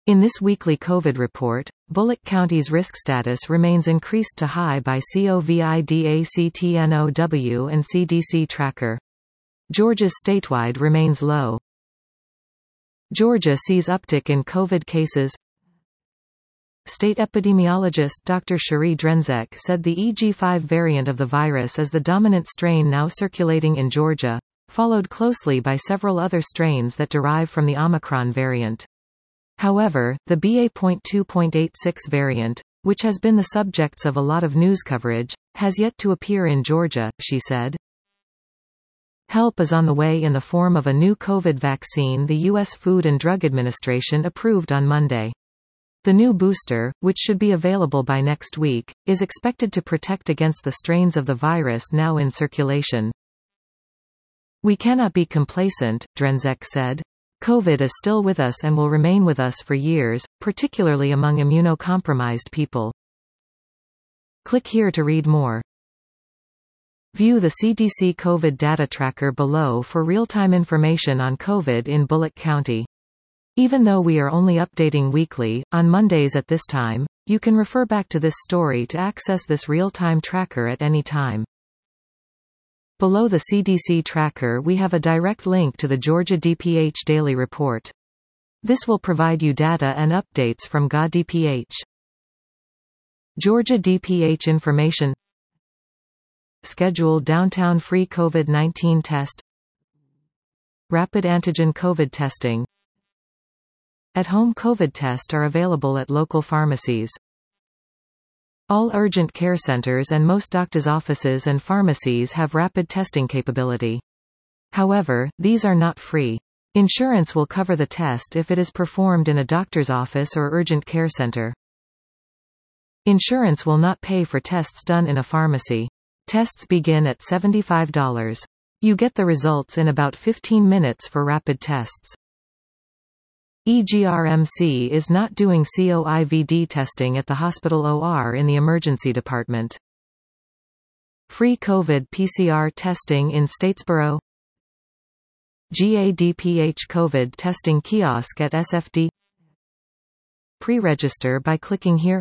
In this weekly COVID report, Bullock County's risk status remains increased to high by COVID-19 and CDC tracker. Georgia's statewide remains low. Georgia sees uptick in COVID cases. State epidemiologist Dr. Cherie Drenzek said the EG5 variant of the virus is the dominant strain now circulating in Georgia, followed closely by several other strains that derive from the Omicron variant. However, the BA.2.86 variant, which has been the subjects of a lot of news coverage, has yet to appear in Georgia, she said. Help is on the way in the form of a new COVID vaccine the U.S. Food and Drug Administration approved on Monday. The new booster, which should be available by next week, is expected to protect against the strains of the virus now in circulation. We cannot be complacent, Drenzek said. COVID is still with us and will remain with us for years, particularly among immunocompromised people. Click here to read more. View the CDC COVID data tracker below for real-time information on COVID in Bullock County. Even though we are only updating weekly, on Mondays at this time, you can refer back to this story to access this real-time tracker at any time. Below the CDC tracker we have a direct link to the Georgia DPH Daily Report. This will provide you data and updates from GA-DPH. Georgia DPH information. Scheduled downtown free COVID-19 test. Rapid antigen COVID testing. At-home COVID test are available at local pharmacies. All urgent care centers and most doctors' offices and pharmacies have rapid testing capability. However, these are not free. Insurance will cover the test if it is performed in a doctor's office or urgent care center. Insurance will not pay for tests done in a pharmacy. Tests begin at $75. You get the results in about 15 minutes for rapid tests. EGRMC is not doing COVID testing at the hospital OR in the emergency department. Free COVID PCR testing in Statesboro. GA-DPH COVID testing kiosk at SFD. Pre-register by clicking here.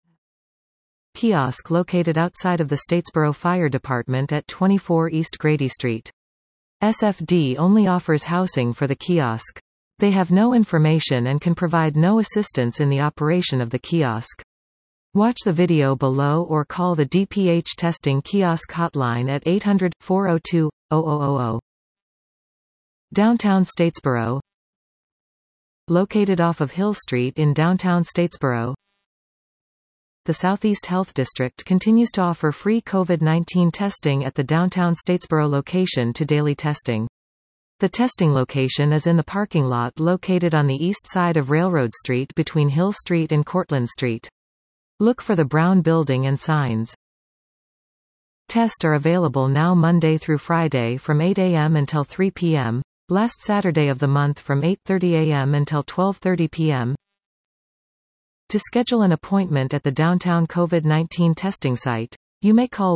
Kiosk located outside of the Statesboro Fire Department at 24 East Grady Street. SFD only offers housing for the kiosk. They have no information and can provide no assistance in the operation of the kiosk. Watch the video below or call the DPH testing kiosk hotline at 800-402-0000. Downtown Statesboro. Located off of Hill Street in downtown Statesboro. The Southeast Health District continues to offer free COVID-19 testing at the downtown Statesboro location to daily testing. The testing location is in the parking lot located on the east side of Railroad Street between Hill Street and Cortlandt Street. Look for the brown building and signs. Tests are available now Monday through Friday from 8 a.m. until 3 p.m., last Saturday of the month from 8:30 a.m. until 12:30 p.m. To schedule an appointment at the downtown COVID-19 testing site, you may call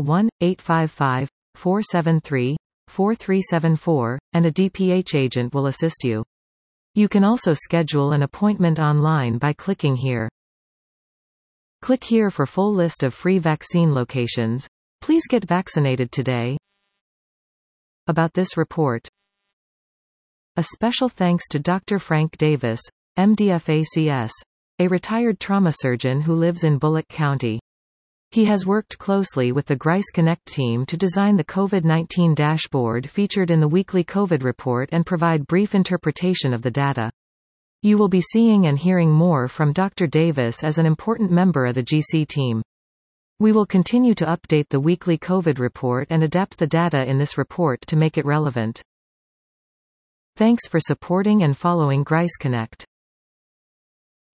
1-855-473-4374, and a DPH agent will assist you. You can also schedule an appointment online by clicking here. Click here for full list of free vaccine locations. Please get vaccinated today. About this report. A special thanks to Dr. Frank Davis, MD-FACS, a retired trauma surgeon who lives in Bullock County. He has worked closely with the Grice Connect team to design the COVID-19 dashboard featured in the weekly COVID report and provide brief interpretation of the data. You will be seeing and hearing more from Dr. Davis as an important member of the GC team. We will continue to update the weekly COVID report and adapt the data in this report to make it relevant. Thanks for supporting and following Grice Connect.